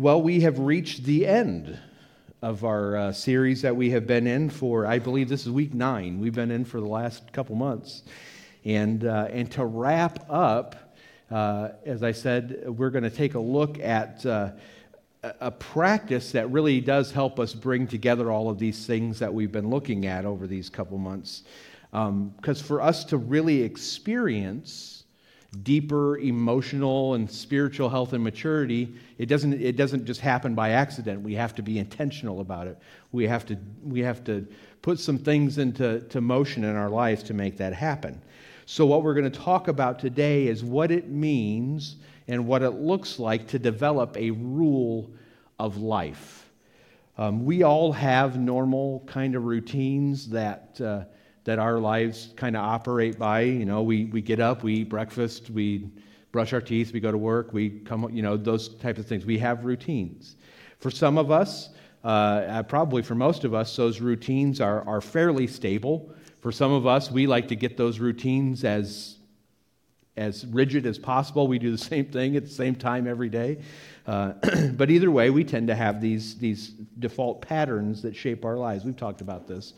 Well, we have reached the end of our series that we have been in for, I believe this is week 9. We've been in for the last couple months. And to wrap up, as I said, we're going to take a look at a practice that really does help us bring together all of these things that we've been looking at over these couple months. Because for us to really experience deeper emotional and spiritual health and maturity, it doesn't just happen by accident. We have to be intentional about it. We have to put some things into motion in our lives to make that happen. So what we're going to talk about today is what it means and what it looks like to develop a rule of life. We all have normal kind of routines that our lives kind of operate by. You know, we get up, we eat breakfast, we brush our teeth, we go to work, we come, those types of things. We have routines. For some of us, probably for most of us, those routines are fairly stable. For some of us, we like to get those routines as rigid as possible. We do the same thing at the same time every day. But either way, we tend to have these default patterns that shape our lives. We've talked about this.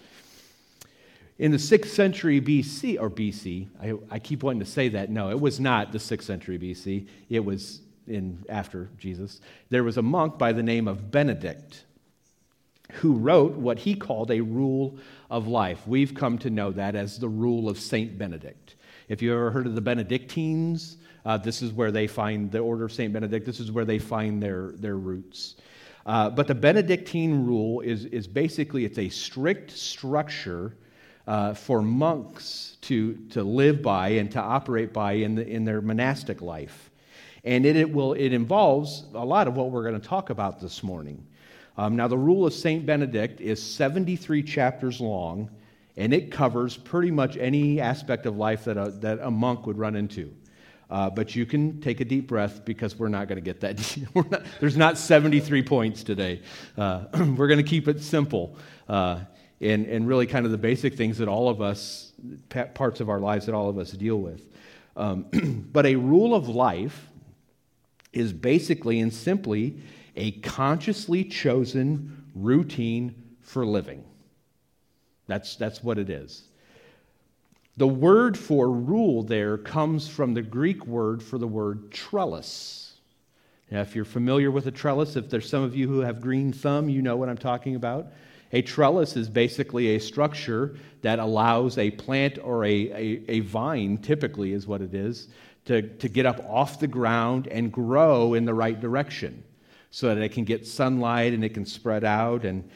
In the 6th century BC, I keep wanting to say that. No, it was not the 6th century BC. It was after Jesus. There was a monk by the name of Benedict who wrote what he called a rule of life. We've come to know that as the rule of Saint Benedict. If you ever heard of the Benedictines, this is where they find the order of Saint Benedict. This is where they find their roots. But the Benedictine rule is basically, it's a strict structure for monks to live by and to operate by in their monastic life. And it involves a lot of what we're going to talk about this morning. Now, the Rule of St. Benedict is 73 chapters long, and it covers pretty much any aspect of life that a monk would run into. But you can take a deep breath because we're not going to get that deep. There's not 73 points today. We're going to keep it simple. And really kind of the basic things that all of us, parts of our lives that all of us deal with. But a rule of life is basically and simply a consciously chosen routine for living. That's what it is. The word for rule there comes from the Greek word for the word trellis. Now, if you're familiar with a trellis, if there's some of you who have green thumb, you know what I'm talking about. A trellis is basically a structure that allows a plant or a vine, typically is what it is, to get up off the ground and grow in the right direction so that it can get sunlight and it can spread out and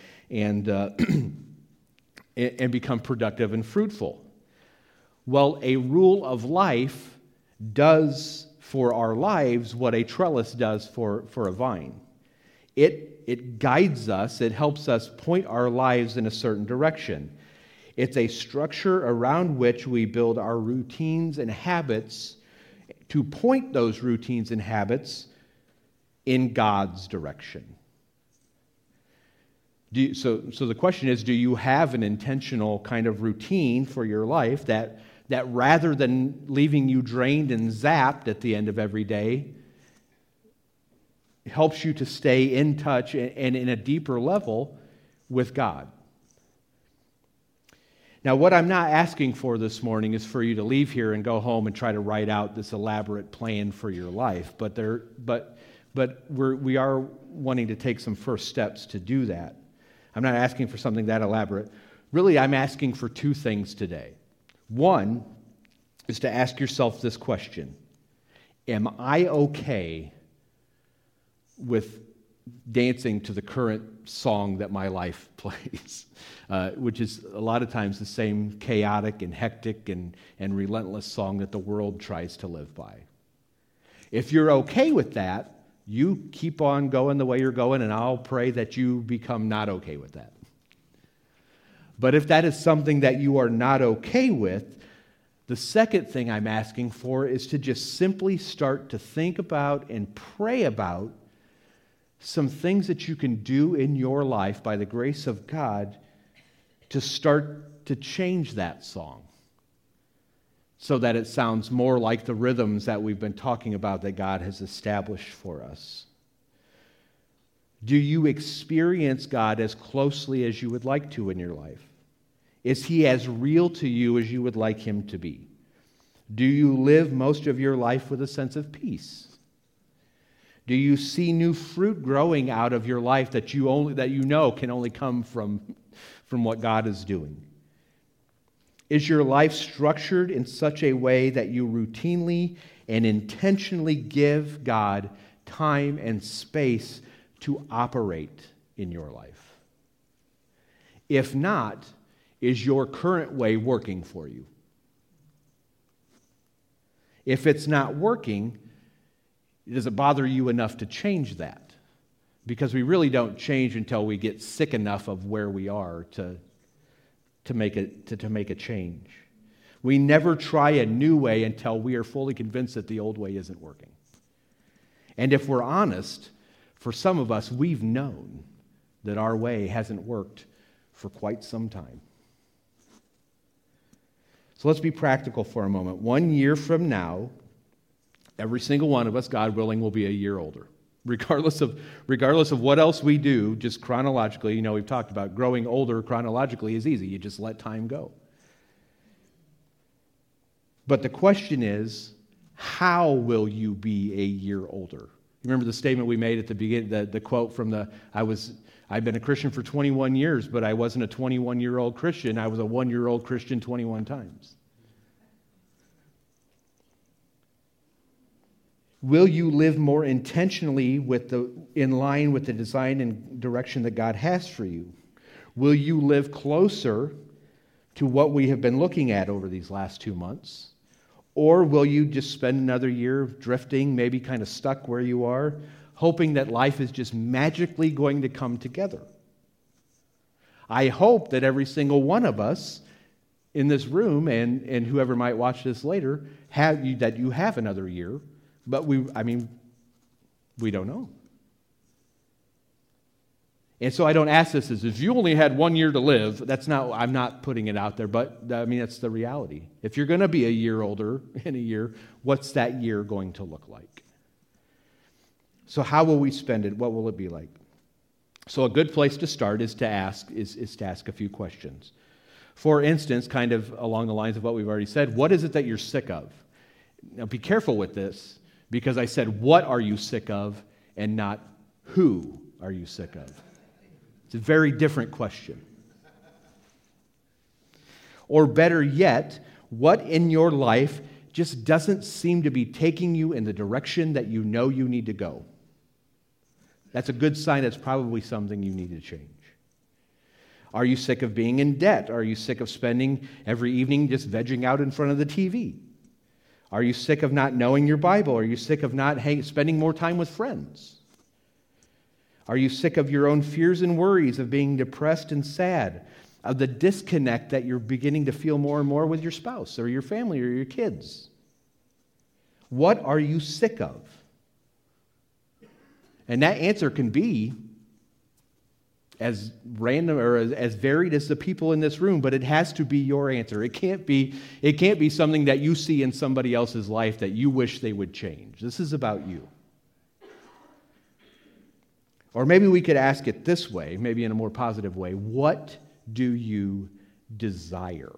become productive and fruitful. Well, a rule of life does for our lives what a trellis does for a vine. It guides us, it helps us point our lives in a certain direction. It's a structure around which we build our routines and habits to point those routines and habits in God's direction. So the question is, do you have an intentional kind of routine for your life that rather than leaving you drained and zapped at the end of every day, helps you to stay in touch and in a deeper level with God? Now, what I'm not asking for this morning is for you to leave here and go home and try to write out this elaborate plan for your life, but we are wanting to take some first steps to do that. I'm not asking for something that elaborate. Really, I'm asking for two things today. One is to ask yourself this question: am I okay with dancing to the current song that my life plays, which is a lot of times the same chaotic and hectic and relentless song that the world tries to live by? If you're okay with that, you keep on going the way you're going, and I'll pray that you become not okay with that. But if that is something that you are not okay with, the second thing I'm asking for is to just simply start to think about and pray about some things that you can do in your life by the grace of God to start to change that song so that it sounds more like the rhythms that we've been talking about that God has established for us. Do you experience God as closely as you would like to in your life? Is He as real to you as you would like Him to be? Do you live most of your life with a sense of peace? Do you see new fruit growing out of your life that you know can only come from what God is doing? Is your life structured in such a way that you routinely and intentionally give God time and space to operate in your life? If not, is your current way working for you? If it's not working, does it bother you enough to change that? Because we really don't change until we get sick enough of where we are to make a change. We never try a new way until we are fully convinced that the old way isn't working. And if we're honest, for some of us, we've known that our way hasn't worked for quite some time. So let's be practical for a moment. 1 year from now, every single one of us, God willing, will be a year older. Regardless of what else we do, just chronologically, we've talked about growing older chronologically is easy. You just let time go. But the question is, how will you be a year older? You remember the statement we made at the beginning, the quote from I've been a Christian for 21 years, but I wasn't a 21-year-old Christian. I was a 1-year-old Christian 21 times. Will you live more intentionally in line with the design and direction that God has for you? Will you live closer to what we have been looking at over these last 2 months? Or will you just spend another year drifting, maybe kind of stuck where you are, hoping that life is just magically going to come together? I hope that every single one of us in this room and whoever might watch this later, that you have another year, but we don't know. And so I don't ask this as if you only had 1 year to live. I'm not putting it out there, but that's the reality. If you're going to be a year older in a year, what's that year going to look like? So how will we spend it? What will it be like? So a good place to start is to ask a few questions. For instance, kind of along the lines of what we've already said, what is it that you're sick of? Now be careful with this, because I said, what are you sick of, and not who are you sick of? It's a very different question. Or better yet, what in your life just doesn't seem to be taking you in the direction that you know you need to go? That's a good sign that's probably something you need to change. Are you sick of being in debt? Are you sick of spending every evening just vegging out in front of the TV? Are you sick of not knowing your Bible? Are you sick of not spending more time with friends? Are you sick of your own fears and worries, of being depressed and sad, of the disconnect that you're beginning to feel more and more with your spouse or your family or your kids? What are you sick of? And that answer can be as random or as varied as the people in this room, but it has to be your answer. It can't be something that you see in somebody else's life that you wish they would change. This is about you. Or maybe we could ask it this way, maybe in a more positive way. What do you desire?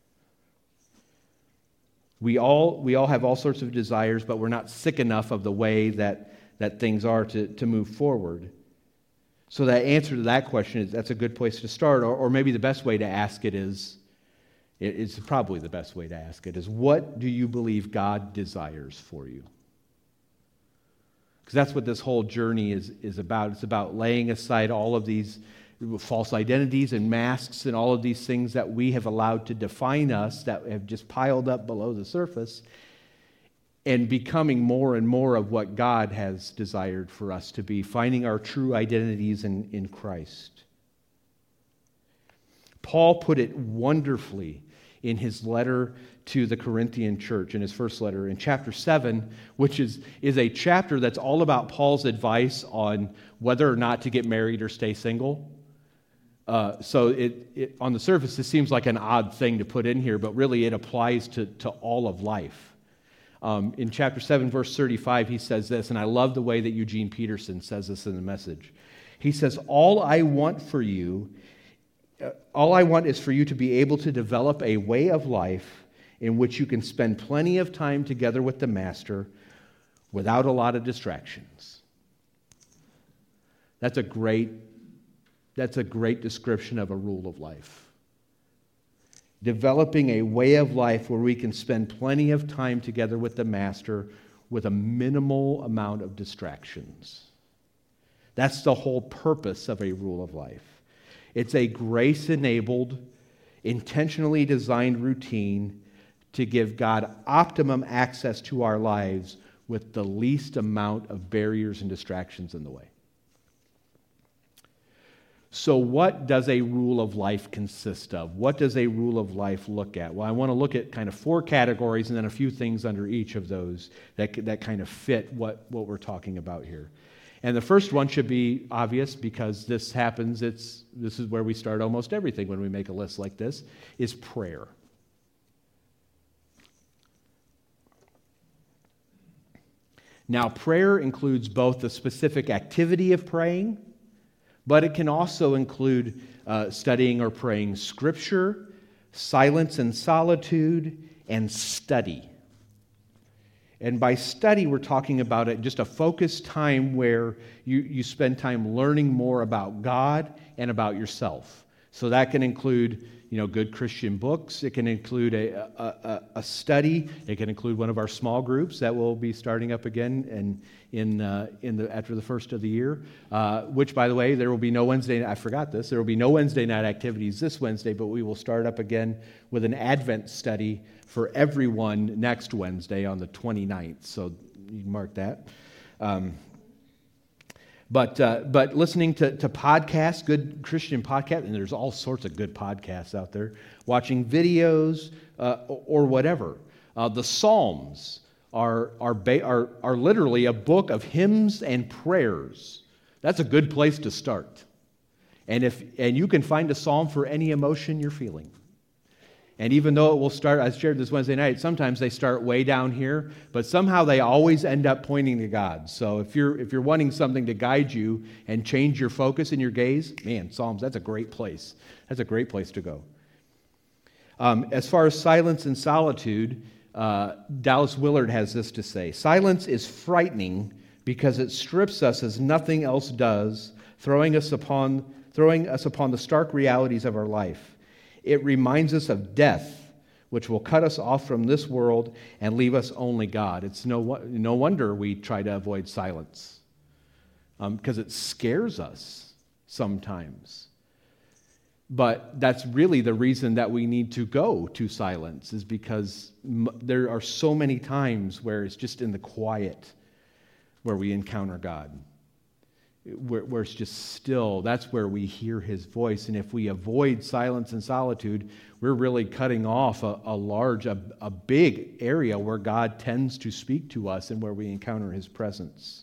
We all have all sorts of desires, but we're not sick enough of the way that things are to move forward. So that answer to that question that's a good place to start. Or maybe the best way to ask it is probably the best way to ask it is, what do you believe God desires for you? Because that's what this whole journey is about. It's about laying aside all of these false identities and masks and all of these things that we have allowed to define us, that have just piled up below the surface, and becoming more and more of what God has desired for us to be, finding our true identities in Christ. Paul put it wonderfully in his letter to the Corinthian church, in his first letter, in chapter 7, which is a chapter that's all about Paul's advice on whether or not to get married or stay single. So it on the surface, it seems like an odd thing to put in here, but really it applies to all of life. In chapter 7, verse 35, he says this, and I love the way that Eugene Peterson says this in the Message. He says, all I want is for you to be able to develop a way of life in which you can spend plenty of time together with the Master without a lot of distractions. That's a great description of a rule of life. Developing a way of life where we can spend plenty of time together with the Master with a minimal amount of distractions. That's the whole purpose of a rule of life. It's a grace-enabled, intentionally designed routine to give God optimum access to our lives with the least amount of barriers and distractions in the way. So what does a rule of life consist of? What does a rule of life look at? Well, I want to look at kind of 4 categories and then a few things under each of those that kind of fit what we're talking about here. And the first one should be obvious because this happens, this is where we start almost everything when we make a list like this, is prayer. Now, prayer includes both the specific activity of praying, but it can also include studying or praying Scripture, silence and solitude, and study. And by study, we're talking about just a focused time where you spend time learning more about God and about yourself. So that can include, good Christian books. It can include a study. It can include one of our small groups that will be starting up again after the first of the year. Which, by the way, there will be no Wednesday. I forgot this. There will be no Wednesday night activities this Wednesday, but we will start up again with an Advent study for everyone next Wednesday on the 29th. So you can mark that. But listening to podcasts, good Christian podcasts, and there's all sorts of good podcasts out there, watching videos or whatever. The Psalms are literally a book of hymns and prayers. That's a good place to start. And you can find a psalm for any emotion you're feeling. And even though it will start, I shared this Wednesday night, sometimes they start way down here, but somehow they always end up pointing to God. So if you're wanting something to guide you and change your focus and your gaze, man, Psalms, that's a great place. That's a great place to go. As far as silence and solitude, Dallas Willard has this to say: silence is frightening because it strips us as nothing else does, throwing us upon the stark realities of our life. It reminds us of death, which will cut us off from this world and leave us only God. It's no wonder we try to avoid silence, because it scares us sometimes. But that's really the reason that we need to go to silence, is because there are so many times where it's just in the quiet where we encounter God. Where it's just still, that's where we hear His voice. And if we avoid silence and solitude, we're really cutting off a big area where God tends to speak to us and where we encounter His presence.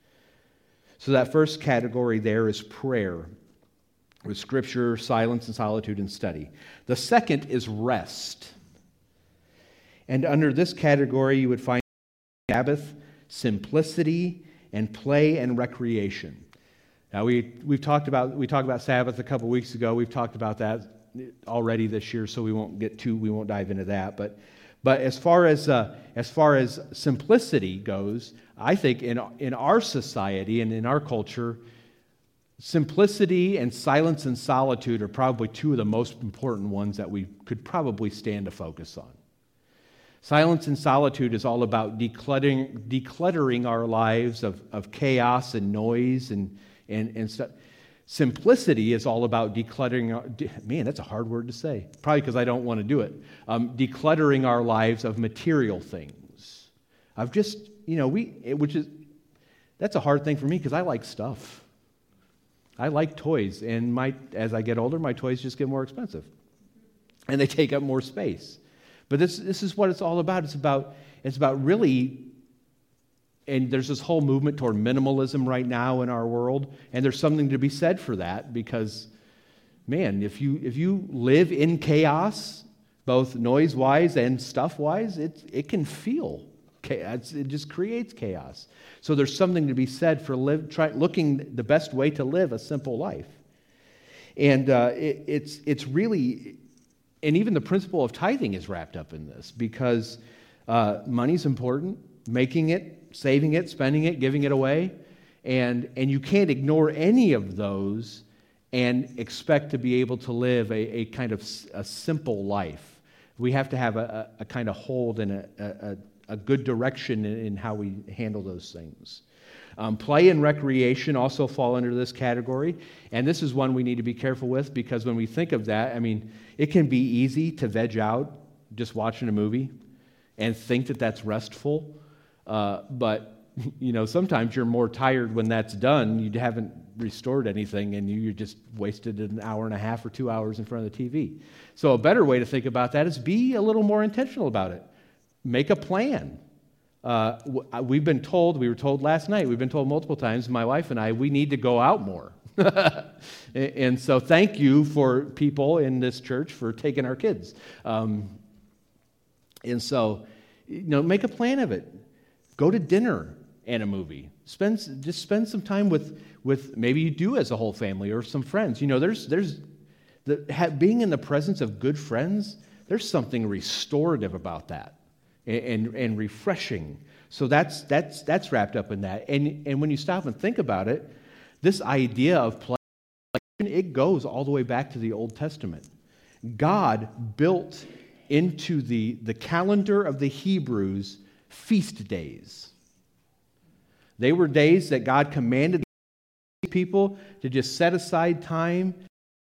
So that first category there is prayer, with Scripture, silence and solitude, and study. The second is rest. And under this category, you would find Sabbath, simplicity, and play and recreation. Now we talked about Sabbath a couple weeks ago. We've talked about that already this year, so we won't dive into that. But as far as simplicity goes, I think in our society and in our culture, simplicity and silence and solitude are probably two of the most important ones that we could probably stand to focus on. Silence and solitude is all about decluttering our lives of chaos and noise and stuff. Simplicity is all about decluttering. Man, that's a hard word to say. Probably because I don't want to do it. Decluttering our lives of material things. That's a hard thing for me because I like stuff. I like toys, and as I get older, my toys just get more expensive, and they take up more space. But this is what it's all about. It's about really. And there's this whole movement toward minimalism right now in our world, and there's something to be said for that because, man, if you live in chaos, both noise-wise and stuff-wise, it can feel It just creates chaos. So there's something to be said for looking the best way to live a simple life. And it's really, and even the principle of tithing is wrapped up in this, because money's important, making it, saving it, spending it, giving it away, and you can't ignore any of those and expect to be able to live a kind of a simple life. We have to have a kind of hold and a good direction in how we handle those things. Play and recreation also fall under this category, and this is one we need to be careful with, because when we think of that, I mean, it can be easy to veg out just watching a movie and think that that's restful, but sometimes you're more tired when that's done. You haven't restored anything, and you just wasted an hour and a half or 2 hours in front of the TV. So a better way to think about that is be a little more intentional about it. Make a plan. We were told last night, we've been told multiple times, my wife and I, we need to go out more. And so thank you for people in this church for taking our kids. And so, make a plan of it. Go to dinner and a movie. Spend some time with maybe you do as a whole family or some friends. Being in the presence of good friends, there's something restorative about that. And refreshing. So that's wrapped up in that. And when you stop and think about it, this idea of play, it goes all the way back to the Old Testament. God built into the calendar of the Hebrews feast days. They were days that God commanded people to just set aside time.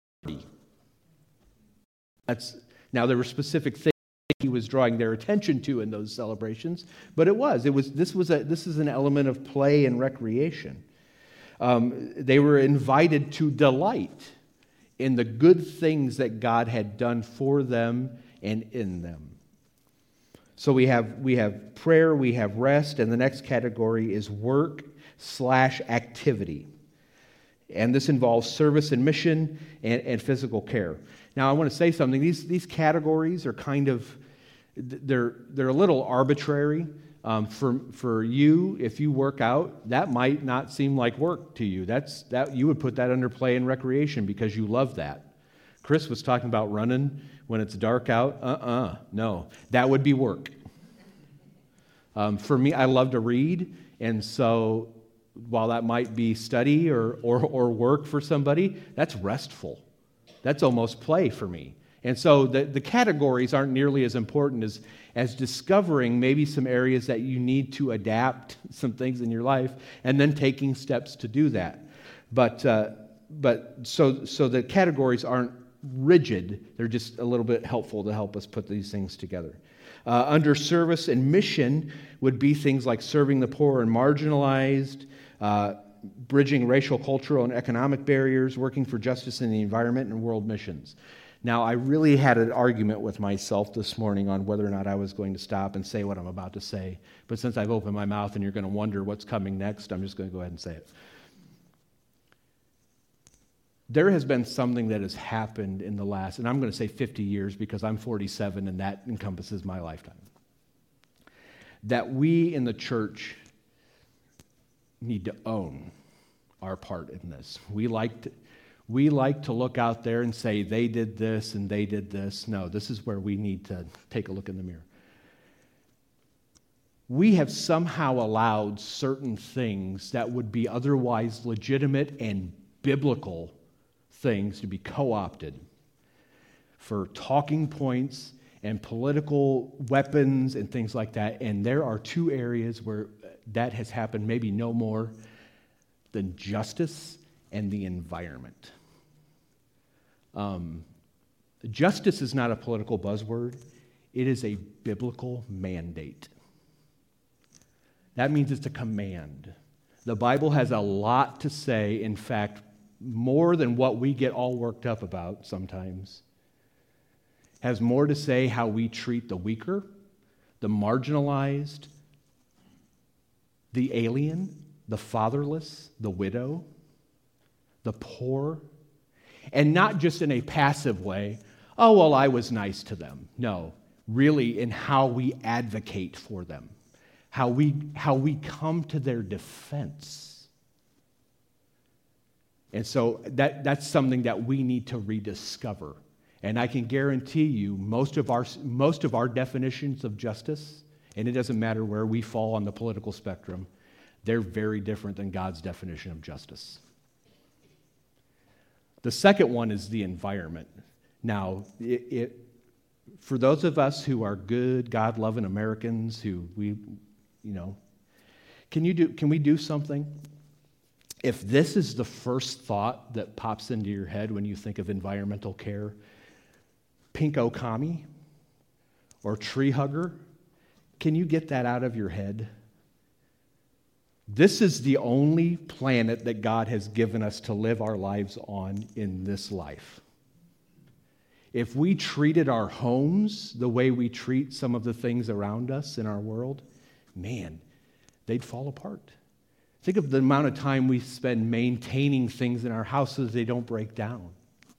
Now there were specific things he was drawing their attention to in those celebrations, but this is an element of play and recreation. They were invited to delight in the good things that God had done for them and in them. So we have prayer, we have rest, and the next category is work/activity. And this involves service and mission and physical care. Now, I want to say something. These categories are kind of, they're a little arbitrary. For you, if you work out, that might not seem like work to you. You would put that under play and recreation because you love that. Chris was talking about running when it's dark out. No, that would be work. For me, I love to read, and so while that might be study or work for somebody, that's restful. That's almost play for me. And so the categories aren't nearly as important as discovering maybe some areas that you need to adapt some things in your life and then taking steps to do that. But so the categories aren't rigid. They're just a little bit helpful to help us put these things together. Under service and mission would be things like serving the poor and marginalized, bridging racial, cultural, and economic barriers, working for justice in the environment, and world missions. Now, I really had an argument with myself this morning on whether or not I was going to stop and say what I'm about to say. But since I've opened my mouth and you're going to wonder what's coming next, I'm just going to go ahead and say it. There has been something that has happened in the last, and I'm going to say 50 years because I'm 47 and that encompasses my lifetime, that we in the church need to own our part in this. We like to look out there and say, they did this and they did this. No, this is where we need to take a look in the mirror. We have somehow allowed certain things that would be otherwise legitimate and biblical things to be co-opted for talking points and political weapons and things like that. And there are two areas where that has happened, maybe no more than justice and the environment. Justice is not a political buzzword. It is a biblical mandate. That means it's a command. The Bible has a lot to say, in fact, more than what we get all worked up about sometimes. Has more to say how we treat the weaker, the marginalized, the alien, the fatherless, the widow, the poor, and not just in a passive way, oh, well, I was nice to them. No, really in how we advocate for them, how we come to their defense. And so that's something that we need to rediscover. And I can guarantee you most of our definitions of justice, and it doesn't matter where we fall on the political spectrum, they're very different than God's definition of justice. The second one is the environment. Now, for those of us who are good, God-loving Americans, can we do something? If this is the first thought that pops into your head when you think of environmental care, pinko kami or tree hugger, can you get that out of your head? This is the only planet that God has given us to live our lives on in this life. If we treated our homes the way we treat some of the things around us in our world, man, they'd fall apart. Think of the amount of time we spend maintaining things in our house so that they don't break down.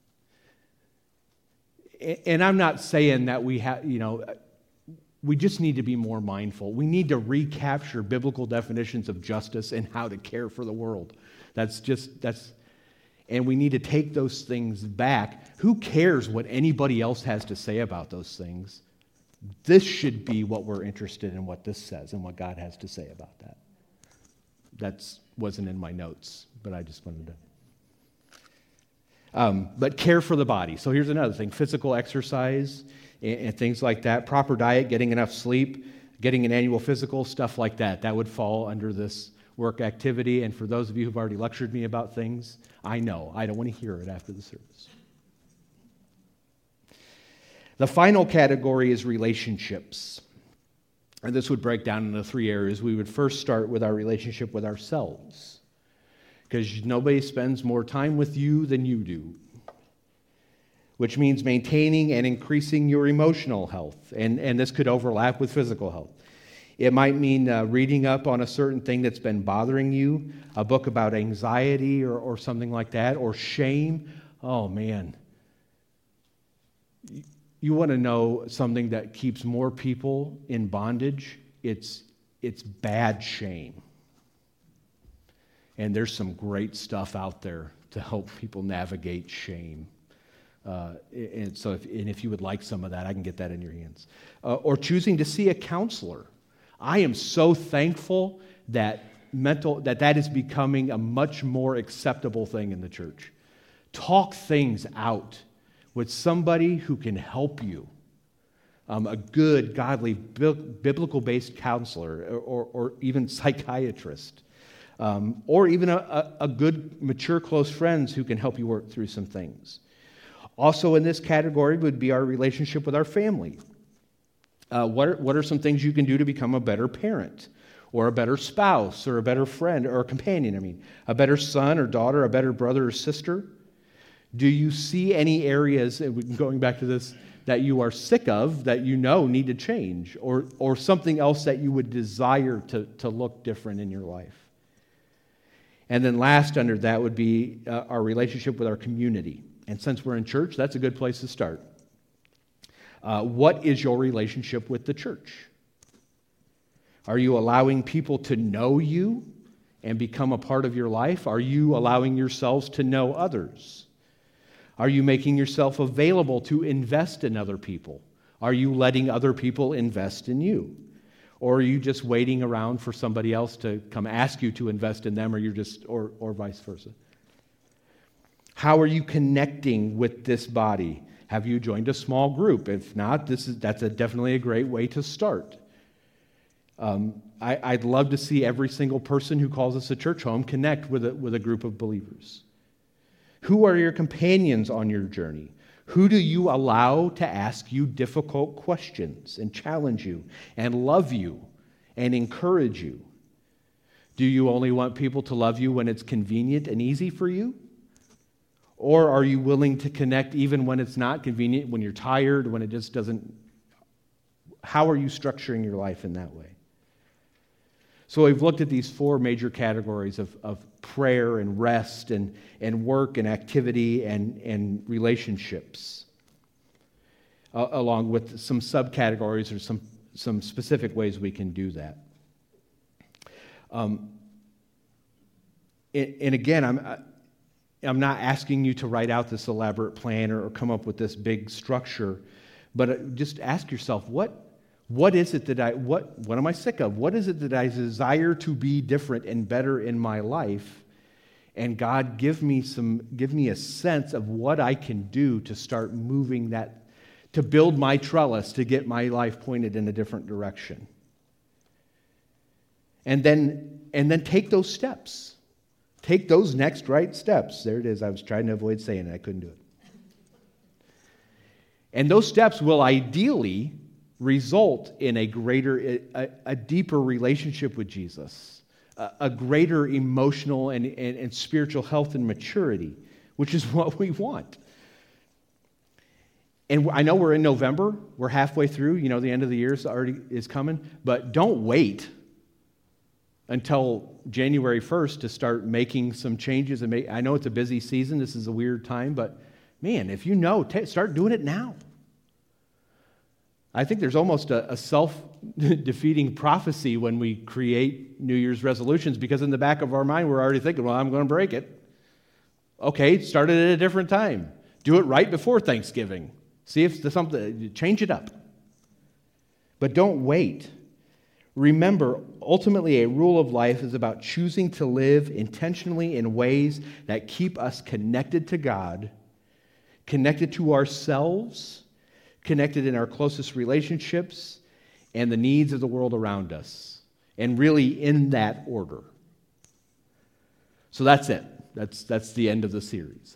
And I'm not saying that we just need to be more mindful. We need to recapture biblical definitions of justice and how to care for the world. And we need to take those things back. Who cares what anybody else has to say about those things? This should be what we're interested in, what this says and what God has to say about that. That wasn't in my notes, but I just wanted to. But care for the body. So here's another thing: physical exercise and things like that, proper diet, getting enough sleep, getting an annual physical, stuff like that. That would fall under this work activity. And for those of you who've already lectured me about things, I know I don't want to hear it after the service. The final category is relationships. And this would break down into 3 areas. We would first start with our relationship with ourselves, because nobody spends more time with you than you do, which means maintaining and increasing your emotional health. And this could overlap with physical health. It might mean reading up on a certain thing that's been bothering you, a book about anxiety or something like that, or shame. Oh, man. You want to know something that keeps more people in bondage? It's bad shame. And there's some great stuff out there to help people navigate shame. And if you would like some of that, I can get that in your hands. Or choosing to see a counselor. I am so thankful that that is becoming a much more acceptable thing in the church. Talk things out with somebody who can help you. A good, godly, biblical-based counselor or even psychiatrist. Or even a good, mature, close friends who can help you work through some things. Also in this category would be our relationship with our family. What are some things you can do to become a better parent, or a better spouse, or a better friend, or a companion? A better son or daughter, a better brother or sister? Do you see any areas, going back to this, that you are sick of, that you know need to change, or something else that you would desire to look different in your life? And then last under that would be our relationship with our community. And since we're in church, that's a good place to start. What is your relationship with the church? Are you allowing people to know you and become a part of your life? Are you allowing yourselves to know others? Are you making yourself available to invest in other people? Are you letting other people invest in you? Or are you just waiting around for somebody else to come ask you to invest in them, or vice versa? How are you connecting with this body? Have you joined a small group? If not, that's definitely a great way to start. I'd love to see every single person who calls us a church home connect with a group of believers. Who are your companions on your journey? Who do you allow to ask you difficult questions and challenge you and love you and encourage you? Do you only want people to love you when it's convenient and easy for you? Or are you willing to connect even when it's not convenient, when you're tired, when it just doesn't? How are you structuring your life in that way? So we've looked at these 4 major categories of prayer and rest and work and activity and relationships, along with some subcategories or some specific ways we can do that. And again, I'm not asking you to write out this elaborate plan or come up with this big structure, but just ask yourself, what is it that what am I sick of? What is it that I desire to be different and better in my life? And God, give me a sense of what I can do to start moving that, to build my trellis, to get my life pointed in a different direction. And then take those steps. Take those next right steps. There it is. I was trying to avoid saying it. I couldn't do it. And those steps will ideally result in a deeper relationship with Jesus, a greater emotional and spiritual health and maturity, which is what we want. And I know we're in November. We're halfway through. The end of the year is coming. But don't wait until January 1st to start making some changes. I know it's a busy season. This is a weird time. But, man, if start doing it now. I think there's almost a self-defeating prophecy when we create New Year's resolutions, because in the back of our mind, we're already thinking, well, I'm going to break it. Okay, start it at a different time. Do it right before Thanksgiving. See if there's something, change it up. But don't wait. Remember, ultimately, a rule of life is about choosing to live intentionally in ways that keep us connected to God, connected to ourselves, connected in our closest relationships, and the needs of the world around us. And really in that order. So that's it. That's the end of the series.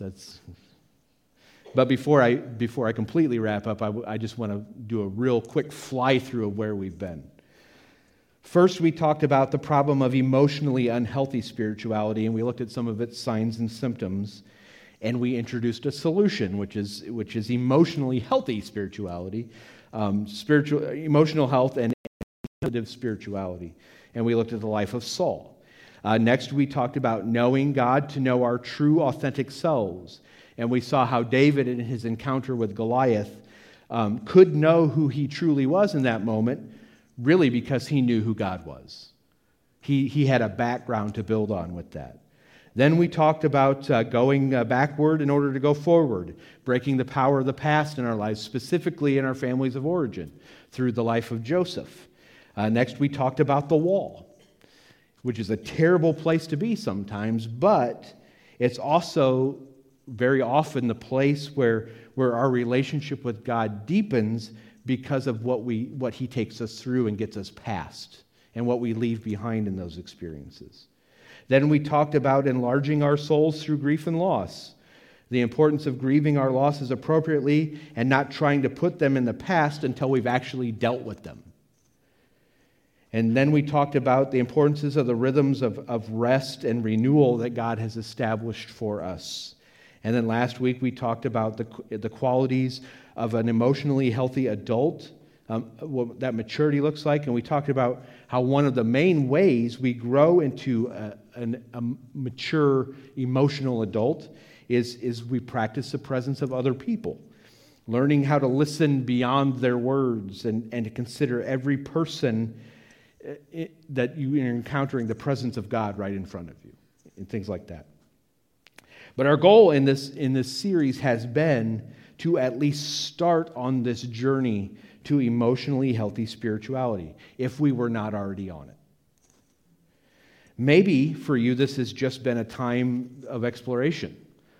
But before I completely wrap up, I just want to do a real quick fly-through of where we've been. First, we talked about the problem of emotionally unhealthy spirituality, and we looked at some of its signs and symptoms, and we introduced a solution, which is emotionally healthy spirituality, emotional health, and positive spirituality. And we looked at the life of Saul. Next, we talked about knowing God to know our true, authentic selves. And we saw how David, in his encounter with Goliath, could know who he truly was in that moment, really because he knew who God was. He had a background to build on with that. Then we talked about going backward in order to go forward, breaking the power of the past in our lives, specifically in our families of origin, through the life of Joseph. Next, we talked about the wall, which is a terrible place to be sometimes, but it's also very often the place where our relationship with God deepens because of what He takes us through and gets us past, and what we leave behind in those experiences. Then we talked about enlarging our souls through grief and loss, the importance of grieving our losses appropriately and not trying to put them in the past until we've actually dealt with them. And then we talked about the importances of the rhythms of rest and renewal that God has established for us. And then last week we talked about the qualities of an emotionally healthy adult, what that maturity looks like. And we talked about how one of the main ways we grow into a mature emotional adult is we practice the presence of other people, learning how to listen beyond their words and to consider every person that you are encountering the presence of God right in front of you, and things like that. But our goal in this series has been to at least start on this journey to emotionally healthy spirituality, if we were not already on it. Maybe for you this has just been a time of exploration.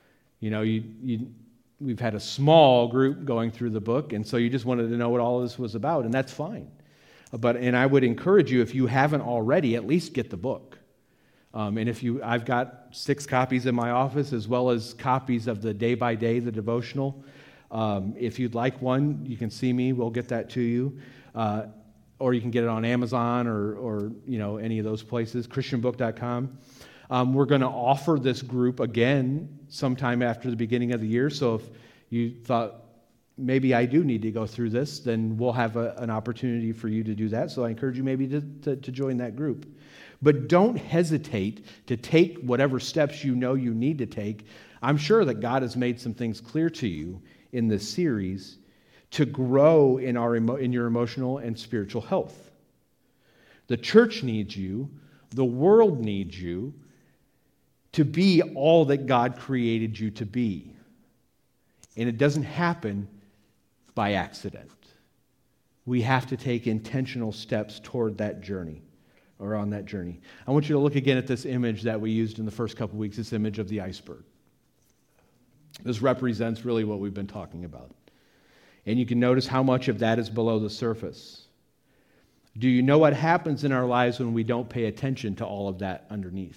We've had a small group going through the book, and so you just wanted to know what all this was about, and that's fine. And I would encourage you, if you haven't already, at least get the book. I've got 6 copies in my office, as well as copies of the Day by Day, the devotional. If you'd like one, you can see me. We'll get that to you. Or you can get it on Amazon or any of those places, christianbook.com. We're going to offer this group again sometime after the beginning of the year. So if you thought, maybe I do need to go through this, then we'll have an opportunity for you to do that. So I encourage you maybe to join that group. But don't hesitate to take whatever steps you know you need to take. I'm sure that God has made some things clear to you in this series to grow in your emotional and spiritual health. The church needs you. The world needs you to be all that God created you to be. And it doesn't happen by accident. We have to take intentional steps toward that journey, or on that journey. I want you to look again at this image that we used in the first couple weeks, this image of the iceberg. This represents really what we've been talking about. And you can notice how much of that is below the surface. Do you know what happens in our lives when we don't pay attention to all of that underneath?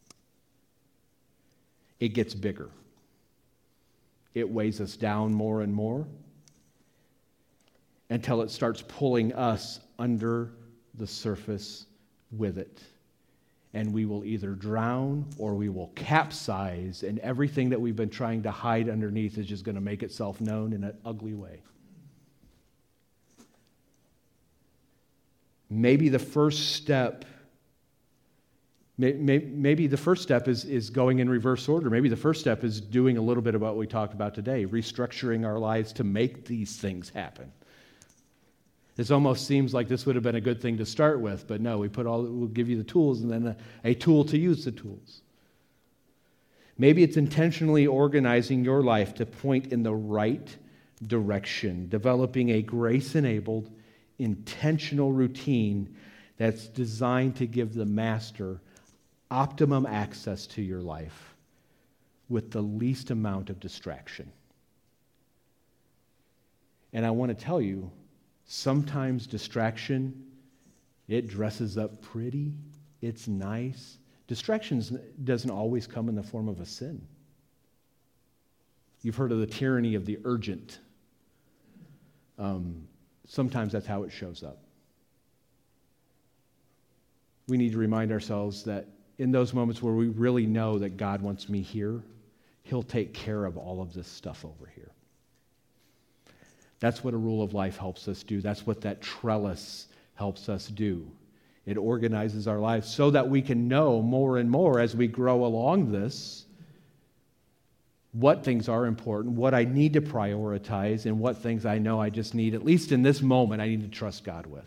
It gets bigger. It weighs us down more and more until it starts pulling us under the surface with it. And we will either drown or we will capsize, and everything that we've been trying to hide underneath is just going to make itself known in an ugly way. Maybe the first step is going in reverse order. Maybe the first step is doing a little bit of what we talked about today, restructuring our lives to make these things happen. This almost seems like this would have been a good thing to start with, but no, we'll give you the tools and then a tool to use the tools. Maybe it's intentionally organizing your life to point in the right direction, developing a grace-enabled, intentional routine that's designed to give the master optimum access to your life with the least amount of distraction. And I want to tell you, sometimes distraction, it dresses up pretty, it's nice. Distraction doesn't always come in the form of a sin. You've heard of the tyranny of the urgent. Sometimes that's how it shows up. We need to remind ourselves that in those moments where we really know that God wants me here, He'll take care of all of this stuff over here. That's what a rule of life helps us do. That's what that trellis helps us do. It organizes our lives so that we can know more and more as we grow along this what things are important, what I need to prioritize, and what things I know I just need, at least in this moment, I need to trust God with.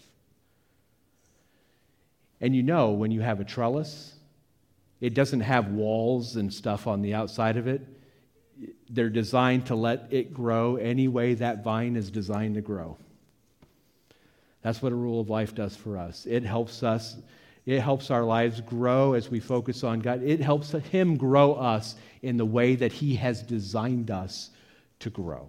And you know, when you have a trellis, it doesn't have walls and stuff on the outside of it. They're designed to let it grow any way that vine is designed to grow. That's what a rule of life does for us. It helps our lives grow as we focus on God. It helps Him grow us in the way that He has designed us to grow.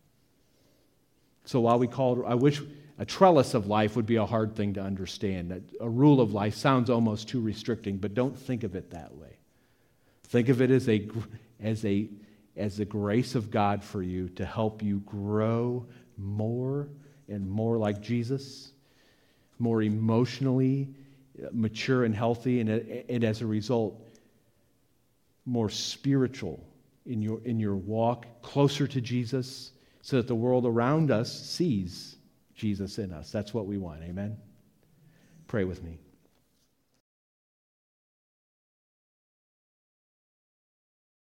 So while I wish a trellis of life would be a hard thing to understand. That a rule of life sounds almost too restricting, but don't think of it that way. Think of it as the grace of God for you to help you grow more and more like Jesus, more emotionally mature and healthy, and as a result, more spiritual in your walk, closer to Jesus, so that the world around us sees Jesus in us. That's what we want. Amen? Pray with me.